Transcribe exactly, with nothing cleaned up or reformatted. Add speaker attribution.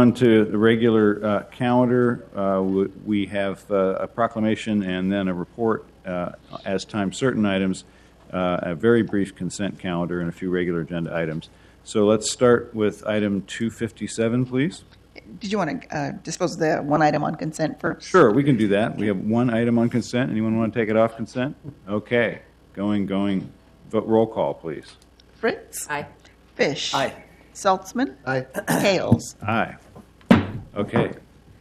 Speaker 1: on to the regular uh, calendar. Uh, we, we have uh, a proclamation and then a report uh, as time certain items, uh, a very brief consent calendar, and a few regular agenda items. So let's start with item two fifty-seven, please.
Speaker 2: Did you want to uh, dispose of the one item on consent first?
Speaker 1: Sure, we can do that. We have one item on consent. Anyone want to take it off consent? Okay. Going, going. Vote roll call, please.
Speaker 2: Fritz?
Speaker 3: Aye.
Speaker 2: Fish?
Speaker 4: Aye.
Speaker 2: Saltzman?
Speaker 4: Aye.
Speaker 2: Hales?
Speaker 1: Aye. Okay.